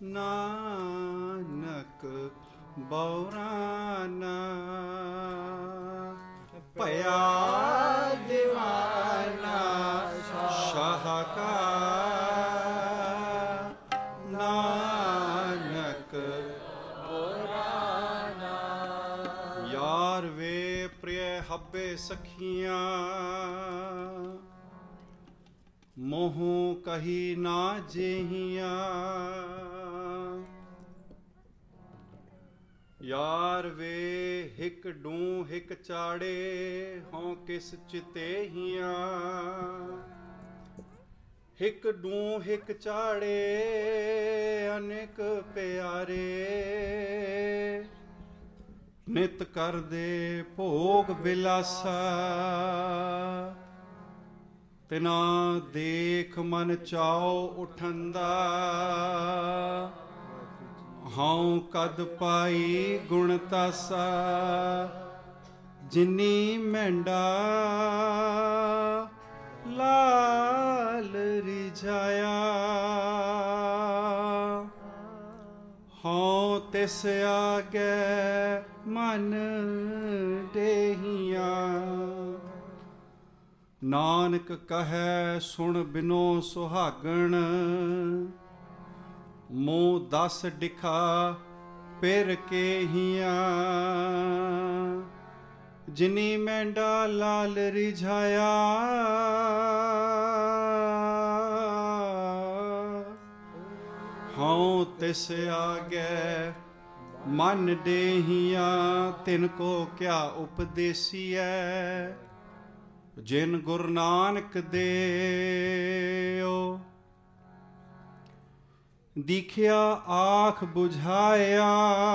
ਨਾਨਕ ਬਉਰਾ ਨਾ ਭਇਆ ਦੀਵਾਨਾ ਸ਼ਾਹਕਾਰ ਨਾਨਕ ਬਉਰਾ ਨਾ। ਯਾਰ ਵੇ ਪ੍ਰਿਯ ਹੱਬੇ ਸਖੀਆਂ ਮੋਹੂ ਕਹੀ ਨਾ ਜੇਹੀਆਂ। ਯਾਰ ਵੇ ਹਿਕ ਡੂੰ ਹਿਕ ਚਾੜੇ ਹੋਂ ਕਿਸ ਚਿਤੇਹੀਆਂ। ਹਿਕ ਡੂੰ ਹਿਕ ਚਾੜੇ ਅਨੇਕ ਪਿਆਰੇ ਨਿਤ ਕਰਦੇ ਭੋਗ ਬਿਲਾਸਾ। ਤਿਨਾ ਦੇਖ ਮਨ ਚਾਉ ਉਠੰਦਾ ਹਉ ਕਦ ਪਾਈ ਗੁਣ ਤਾਸਾ। ਜਿਨੀ ਮਹਿੰਡਾ ਲਾਲ ਰਿਝਾਇਆ ਹਉ ਤਿਸ ਆਗੇ ਮਨ ਡੇਹੀਆਂ। ਨਾਨਕ ਕਹੈ ਸੁਣ ਬਿਨੋ ਸੁਹਾਗਣ ਮੂੰਹ ਦਸ ਡਿਖਾ ਪਿਰ ਕੇਹੀਆਂ। ਜਿਨੀ ਮਹਿੰਡਾ ਲਾਲ ਰਿਝਾਇਆ ਹਉ ਤਿਸ ਆਗੇ ਮਨ ਡੇਹੀਆਂ। ਤਿਨ ਕੋ ਕਿਆ ਉਪਦੇਸੀਐ ਜਿਨ ਗੁਰੂ ਨਾਨਕ ਦੇਓ। ਦਿਖਿਆ ਆਖ ਬੁਝਾਇਆ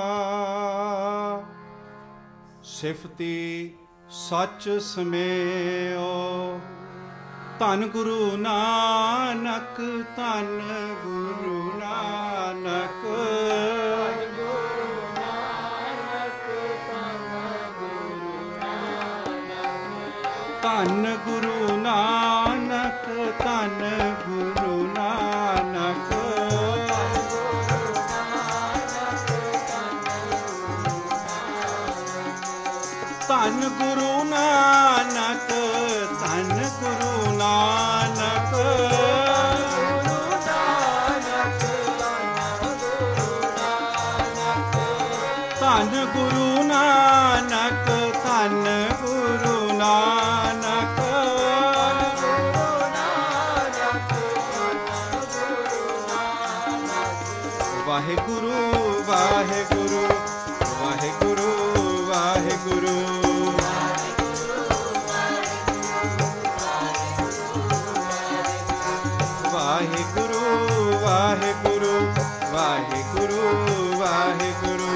ਸਿਫਤੀ ਸੱਚ ਸਮੇਓ। ਧੰਨ ਗੁਰੂ ਨਾਨਕ ਧੰਨ ਗੁਰੂ ਨਾਨਕ ਧੰਨ ਗੁਰੂ ਨਾਨਕ ਧੰਨ ਗੁਰੂ ਨਾਨਕ। ਧੰਨ ਗੁਰੂ ਨਾਨਕ ਧੰਨ ਗੁਰੂ ਨਾਨਕ। ਧੰਨ ਗੁਰੂ ਨਾਨਕ ਧੰਨ ਗੁਰੂ ਨਾਨਕ। ਵਾਹਿਗੁਰੂ ਵਾਹਿਗੁਰੂ ਵਾਹਿਗੁਰੂ ਵਾਹਿਗੁਰੂ। ਵਾਹਿਗੁਰੂ ਵਾਹਿਗੁਰੂ ਵਾਹਿਗੁਰੂ ਵਾਹਿਗੁਰੂ।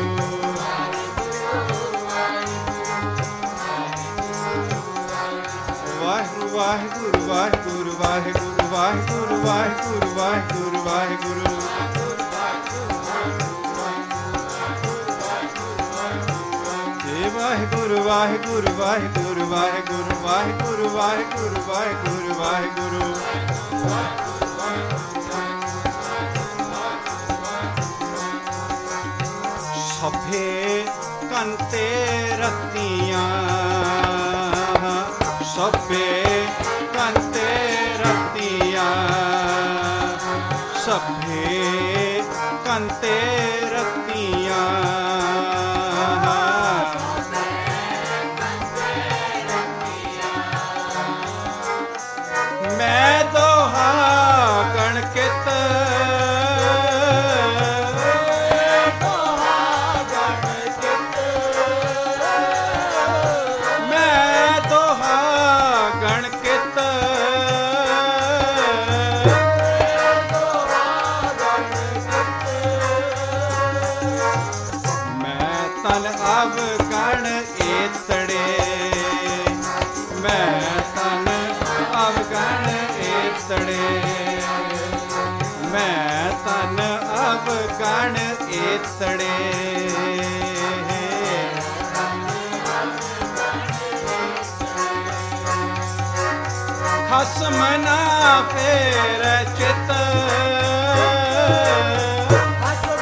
ਵਾਹਿਗੁਰੂ ਵਾਹਿਗੁਰੂ ਵਾਹਿਗੁਰੂ ਵਾਹਿਗੁਰੂ ਵਾਹਿਗੁਰੂ ਵਾਹਿਗੁਰੂ ਵਾਹਿਗੁਰੂ ਵਾਹਿਗੁਰੂ। ਵਾਹਿਗੁਰੂ ਵਾਹਿਗੁਰੂ ਵਾਹਿਗੁਰੂ ਵਾਹਿਗੁਰੂ ਵਾਹਿਗੁਰੂ ਵਾਹਿਗੁਰੂ ਵਾਹਿਗੁਰੂ ਵਾਹਿਗੁਰੂ। ਸਭੇ ਕੰਤੇ ਰਤੀਆਂ ਸਭੇ ਕੰਤੇ ਰਤੀਆਂ ਸਭੇ ਕੰਤੇ ਰਤੀਆਂ। ਮੈਂ ਦੋਹਾ ਗਣ ਕਿਤ ਮੈਂ ਦੋਹਾ ਗਣ ਕਿਤ ਮੈਂ ਤਨ ਅਵ ਗਣ ਏਤੜੇ ਮੈਂ ਤਨ ਅਵਗਣ ਏਤੜੇ ਮੈਂ ਤਨ ਅਵਗਣ ਏਤੜੇ। ਖਸਮ ਨਾ ਫੇਰ ਚਿਤ ਖਸਮ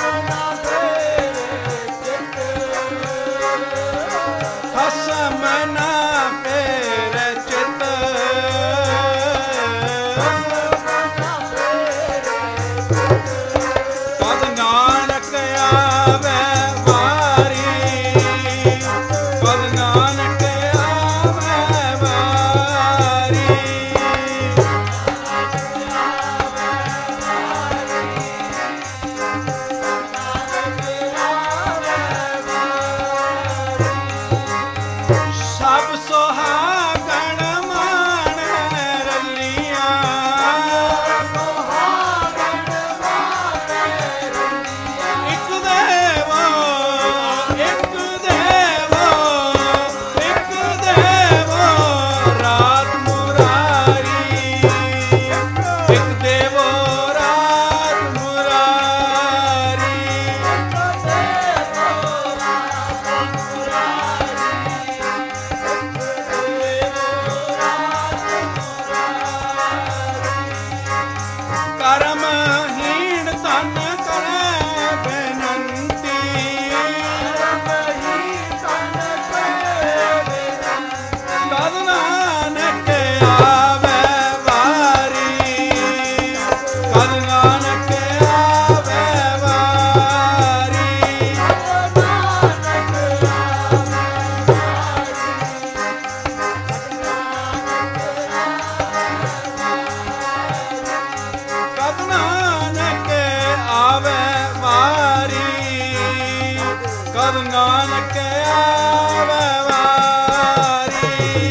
तब नानक आवे वारी।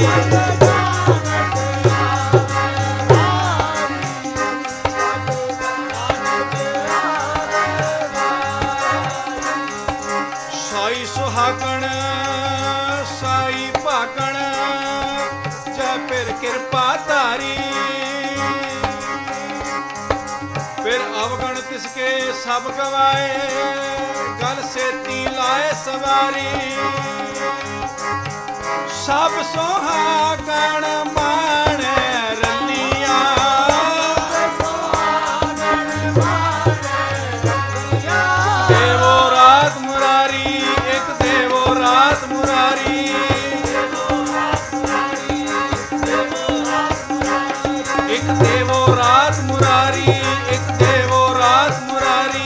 साई सुहागण साई भागण जय फिर कृपा धारी। फिर अवगण तिसके सब गवाए गल सेती लाए सवारी। सब सुहागण माने रलिया देवो रात मुरारी एक देवो रात मुरारी। एक देवो रात मुरारी एक देवो रात मुरारी।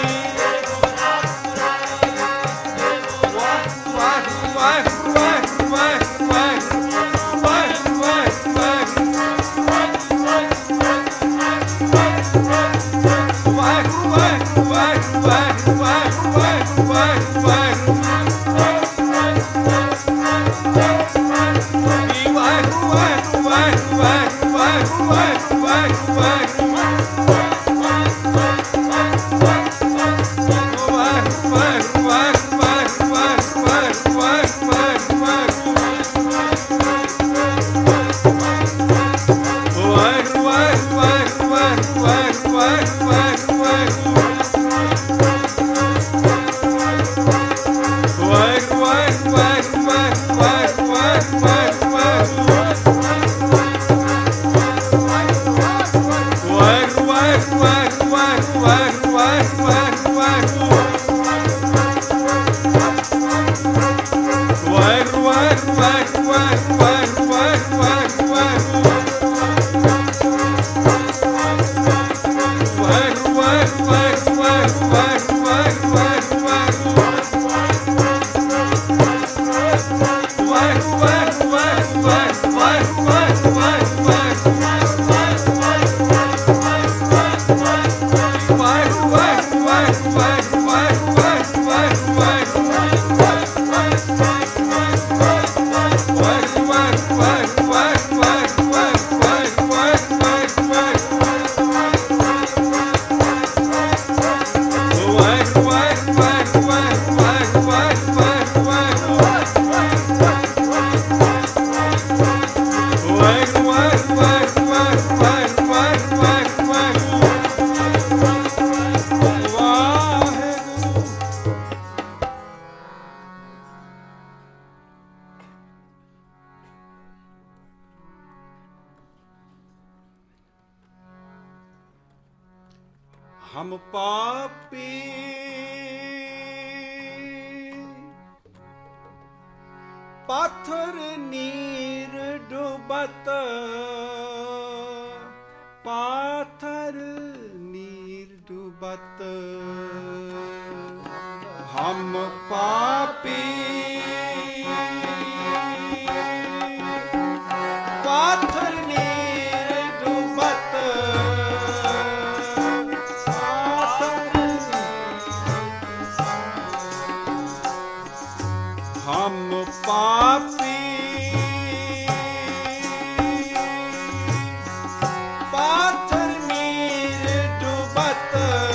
हम पापी पाथर नीर डूबत पाथर नीर डूबत। हम पापी पाथर नीर डूबत हम पापी पाथर नीर डूबत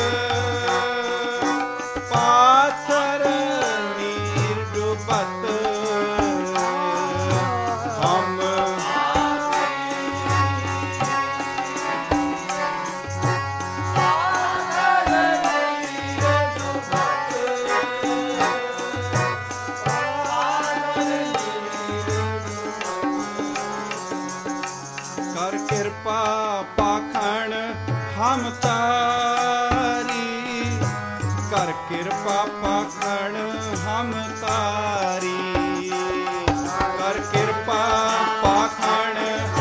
पाथर नीर डूबत। हम कर कृपा पाखण हम तारी कर कृपा पाखण हम तारी कर कृपा पाखण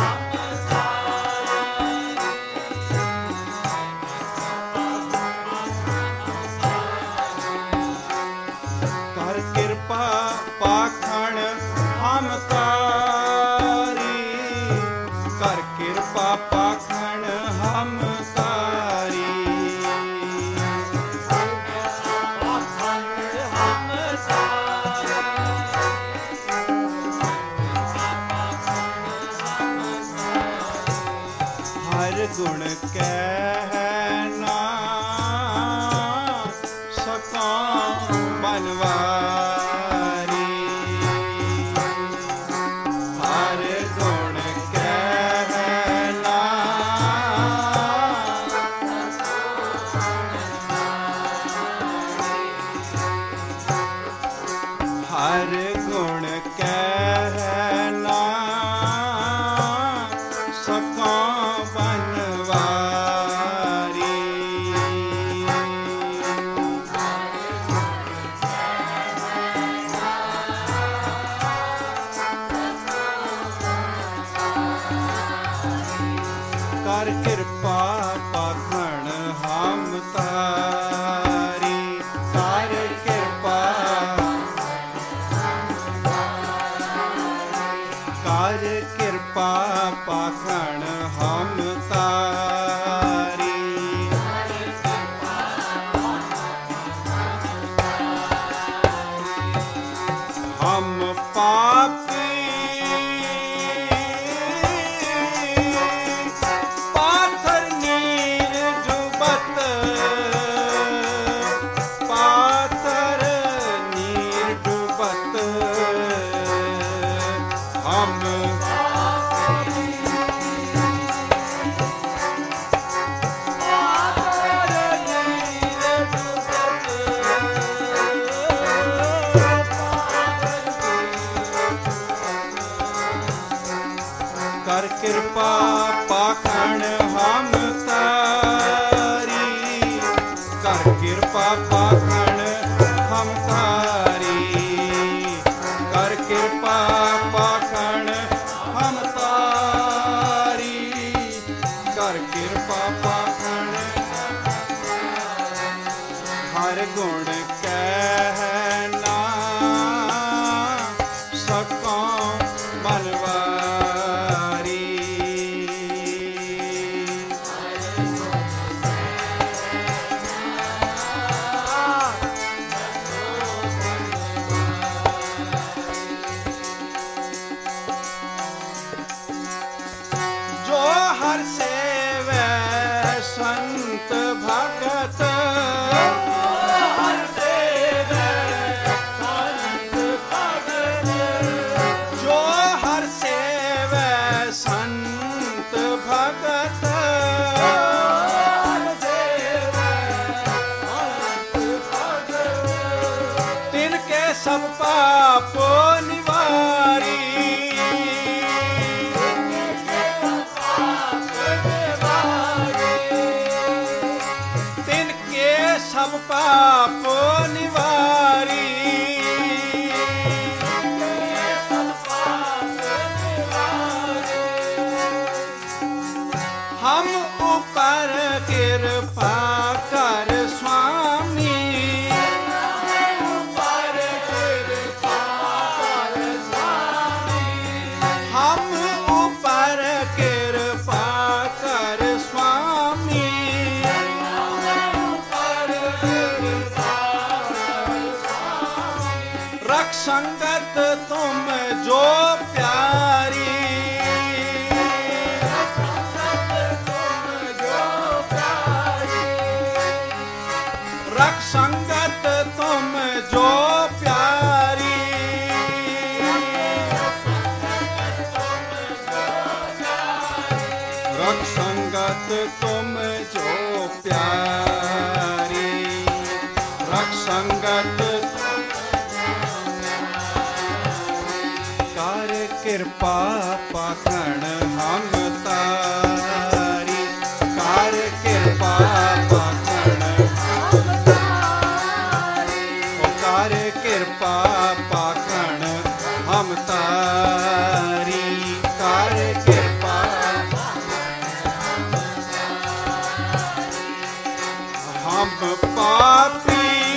कर कृपा पाखण हम तारी कर कृपा पाखण हम तारी। हम पापी पाथर नीर डूबत, पाथर नीर डूबत, हम कर कृपा पाखंड हम तारी, कर कृपा पाखंड हम तारी, कर कृपा पाखंड हम तारी, कर कृपा पाखंड हर गुण कहना सको मनवा हर सेवे संत भगत, हर सेवे संत भगत, जो हर सेवे संत भगत, हर सेवे संत भगत, तिनके सब पाप निवारी, सब पाप निवारी, सब पाप निवारी, हम ऊपर कृपा कर स्वामी, ऊपर कृपा कर स्वामी, हम ऊपर कृपा कर स्वामी, रख संगत तुम जो प्यारी, रख संगत तुम जो प्यारी, रख संगत तुम जो प्यारी, रख संगत कर कृपा पाखंड हम तारी, कर कृपा पाखंड हम तारी, कर कृपा पाखंड हम तारी, कर कृपा हम पापी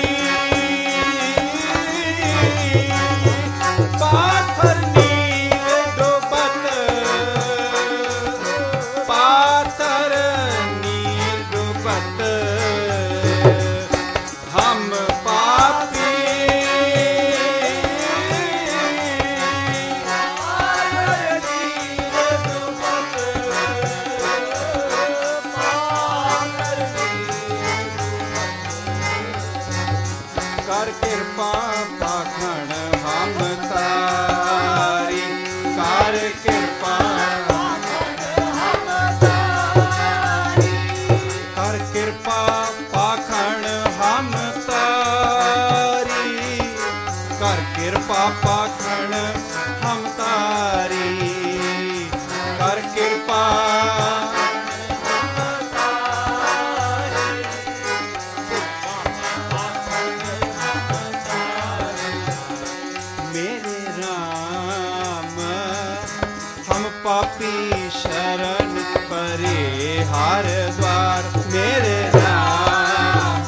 पाथर नीर डूबत, पाथर नीर डूबत, हम पापी पाथर नीर डूबत, पाथर कर कृपा पाखंड हम तारी, कर कृपा हम तारी, कर कृपा पाखंड हम तारी, कर कृपा पाखंड हम तारी, कर कृपा पापी शरण परे हर द्वार, मेरे राम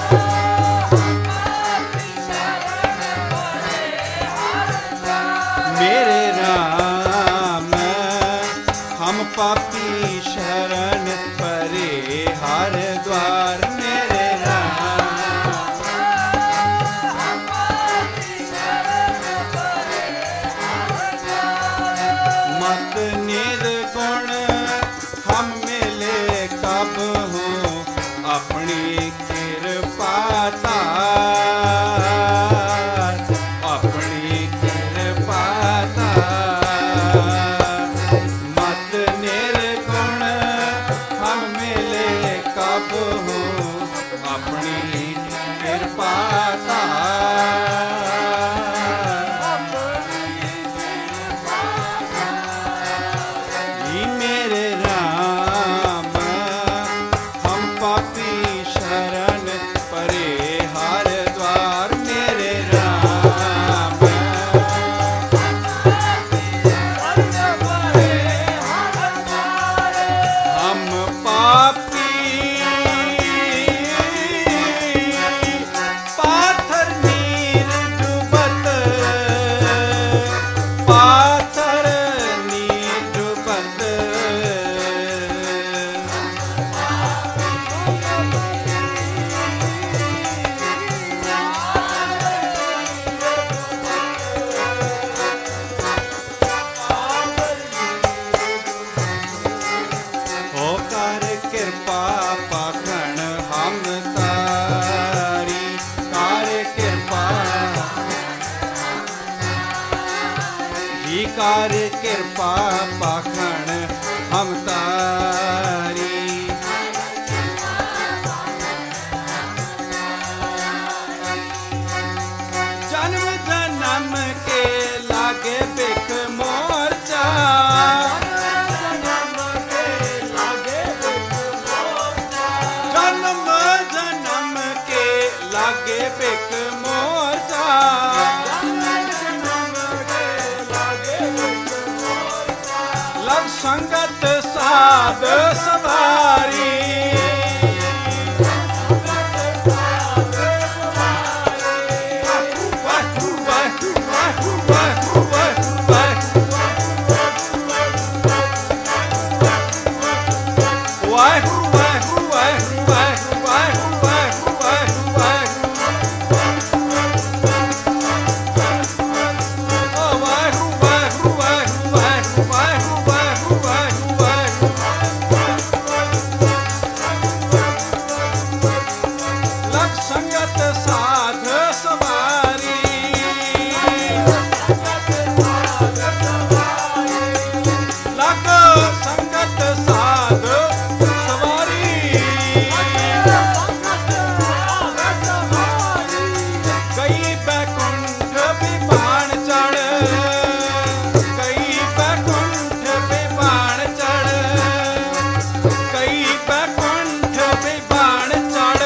मेरे राम, हम पापी शरण परे हर द्वार, मेरे राम कृपा पाखण हम तारी। जन्म जन्म के लागे बिख मोर्चा, जन्म जन्म के लागे बिख मोर्चा, लग संगत साध सवारी। संगत साध सवारी, लग संगत साध सवारी। कई बैकुंठ विमान चढ़, कई बैकुंठ विमान चढ़, कई बैकुंठ विमान चढ़।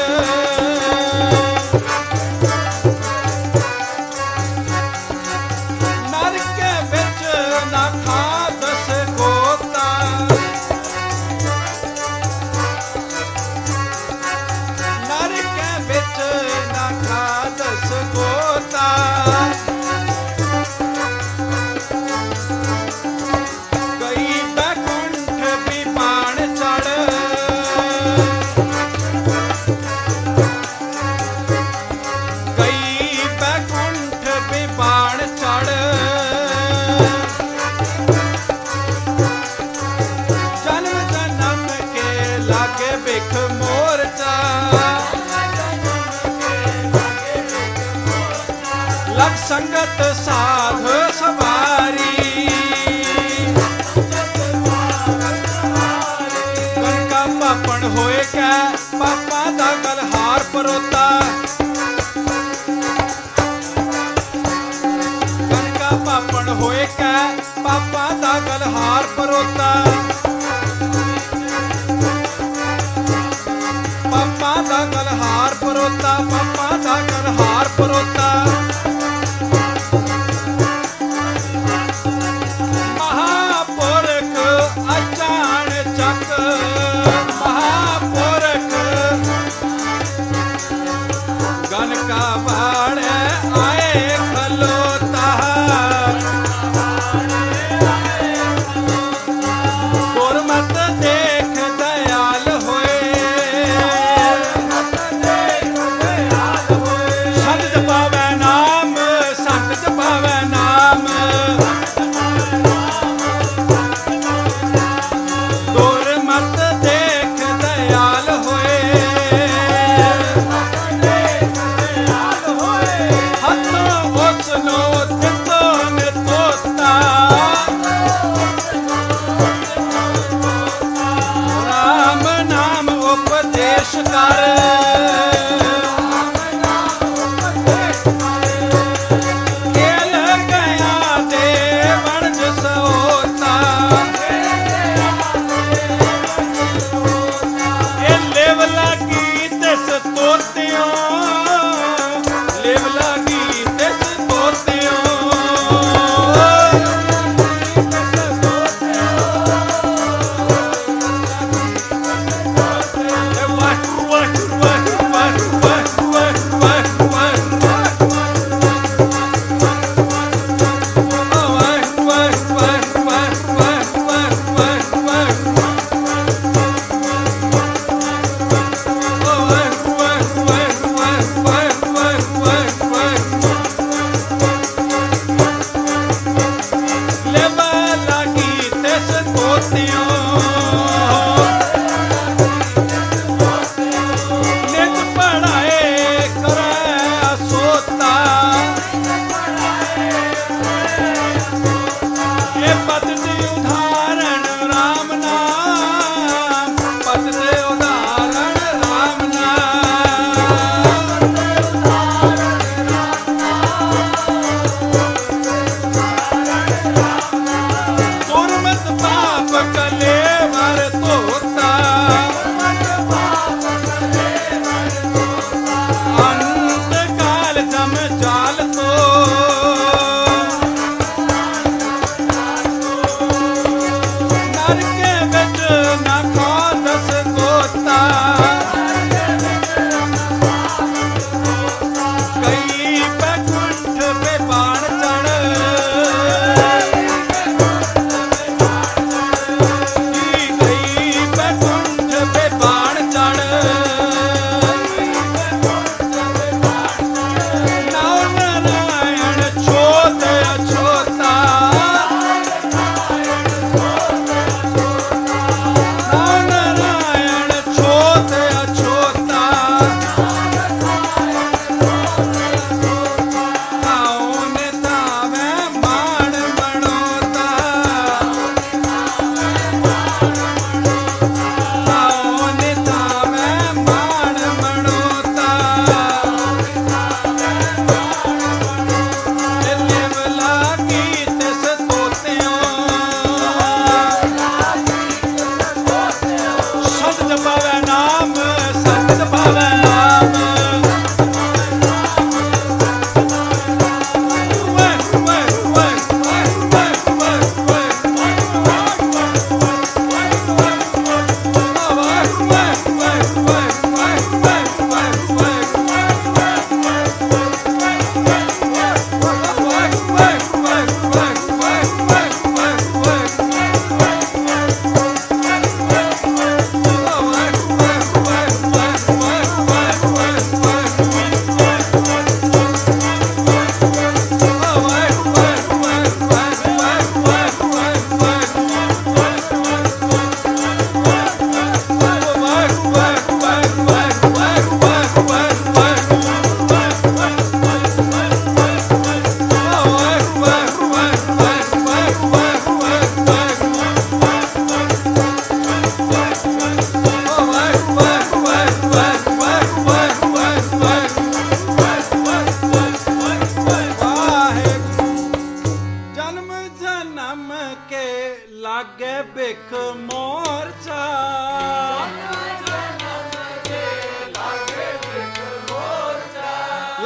बिख मोर्चा, लग संगत साध सवारी। कनका पापण होए कै पापा दा गलहार परोता, कनका पापण होए कै पापा दा गलहार परोता। पापा दा गलहार परोता, पापा दा गलहार परोता। महापुरख अचान चक, महापुरख गन का बाड़ आए खलोता। गुरमत देख दयाल होए, संत पावै नाम, संत पावै नाम। गुरमत देख दयाल होए,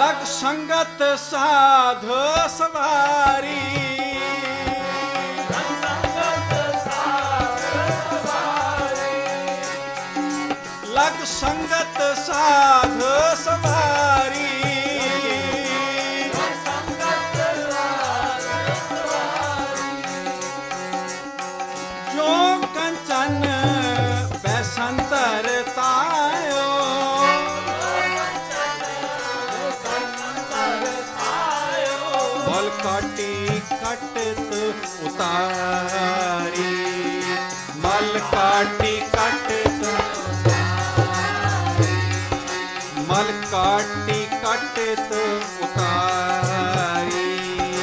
ਲਗ ਸੰਗਤ ਸਾਧ ਸਵਾਰੀ, ਲਗ ਸੰਗਤ ਸਾਧ ਸਵਾਰੀ, ਲਗ ਸੰਗਤ ਸਾਧ ਸਵਾਰੀ, ਲਗ ਸੰਗਤ ਸਾਧ ਸਵਾਰੀ। ਜੋ ਕੰਚਨ ਬੈਸੰਤਰ ਤਾਇਓ, ਕਾਟੀ ਕਟਤ ਉਤਾਰੀ, ਮਲ ਕਾਟੀ ਕਟਤ ਉਤਾਰੀ, ਮਲ ਕਾਟੀ ਕਟਤ ਉਤਾਰੀ।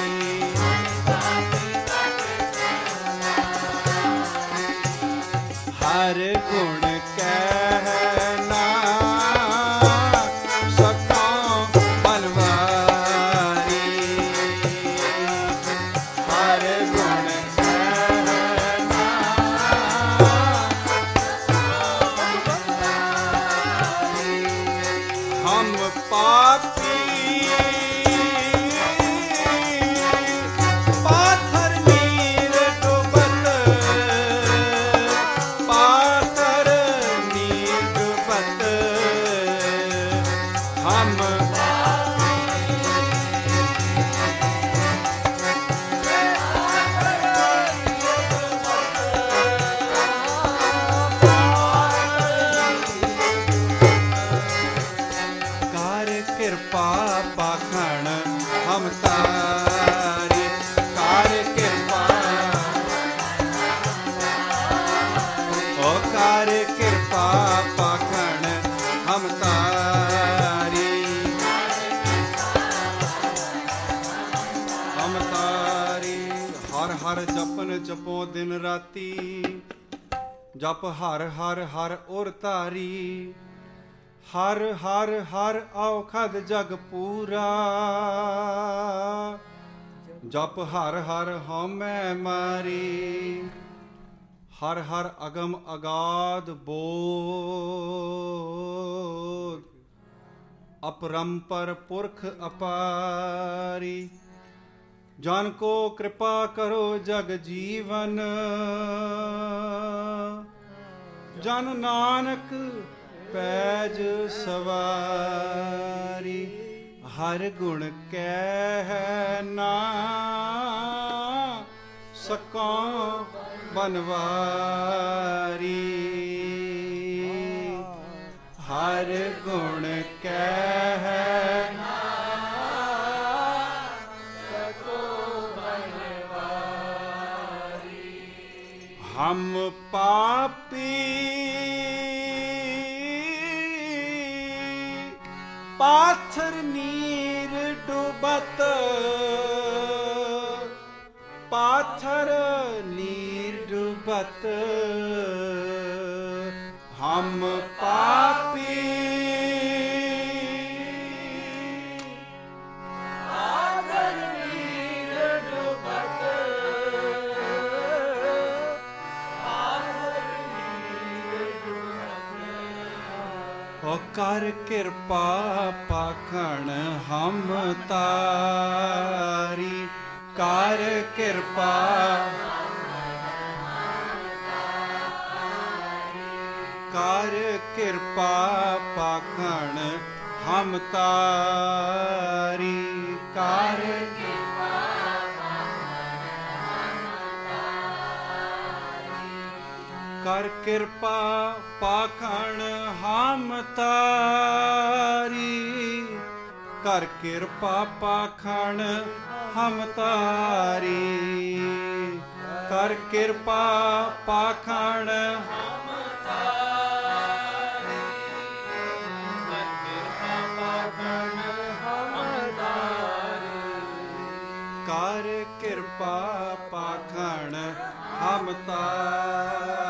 ਹਰ ਗੁਣ ਕਹਿਣਾ ਸਖਾਂ ਬਨਵਾਰੀ, ਹਰ ਗੁਣ ਕਹਿਣਾ ਹਮ ਪਾਪੀ ਪਾਥਰ ਨੀਰ ਡੁਬਤ, ਪਾਥਰ ਨੀਰ ਡੁਬਤ, ਹਮ ਕਿਰਪਾ ਪਾਖਣ ਹਮ ਤਾਰੀ, ਕਰ ਕਿਰਪਾ ਓ ਕਰ ਕਿਰਪਾ ਪਾਖਣ ਹਮ ਤਾਰੀ, ਹਮ ਤਾਰੀ। ਹਰ ਹਰ ਜਪਨ ਜਪੋ ਦਿਨ ਰਾਤੀ, ਜਪ ਹਰ ਹਰ ਹਰ ਔਰ ਧਾਰੀ, ਹਰ ਹਰ ਹਰ ਔਖਦ ਜਗ ਪੂਰਾ, ਜਪ ਹਰ ਹਰ ਹਉਮੈ ਮਾਰੀ, ਹਰ ਹਰ ਅਗਮ ਅਗਾਧ ਬੋਧ, ਅਪਰੰਪਰ ਪੁਰਖ ਅਪਾਰੀ। ਜਨ ਕੋ ਕਿਰਪਾ ਕਰੋ ਜਗ ਜੀਵਨ, ਜਨ ਨਾਨਕ ਪੈਜ ਸਵਾਰੀ। ਹਰ ਗੁਣ ਕਹਿ ਨਾ ਸਕੋਂ ਬਨਵਾਰੀ, ਹਰ ਗੁਣ ਕਹਿ ਨਾ ਸਕੋਂ ਬਨਵਾਰੀ। ਹਮ ਪਾਪੀ ਪਾਥਰ ਨੀਰ ਡੁਬਤ, ਪਾਥਰ ਨੀਰ ਡੁਬਤ, ਹਮ ਪਾਪੀ ਪਾਥਰ ਨੀਰ ਡੁਬਤ, ਪਾਥਰ ਨੀਰ ਡੁਬਤ। ਓ ਕਰ ਕਿਰਪਾ ਪਾਖਣ ਹਮ ਤਾਰੀ, ਕਰ ਕਿਰਪਾ ਕਰ ਕਿਰਪਾ ਪਾਖਣ ਹਮ ਤਾਰੀ, ਕਰ ਕਿਰਪਾ ਕਰ ਕਿਰਪਾ ਪਾਖਣ ਹਮ ਤਾਰੀ, ਕਰ ਕਿਰਪਾ ਪਾਖਣ ਹਮ ਤਾਰੀ, ਕਰ ਕਿਰਪਾ ਪਾਖਣ ਹਮ ਤਾਰੀ, ਕਰ ਕਿਰਪਾ ਪਾਖਣ ਹਮ ਤਾਰੀ, ਕਰ ਕਿਰਪਾ ਪਾਖਣ ਹਮ ਤਾਰੀ।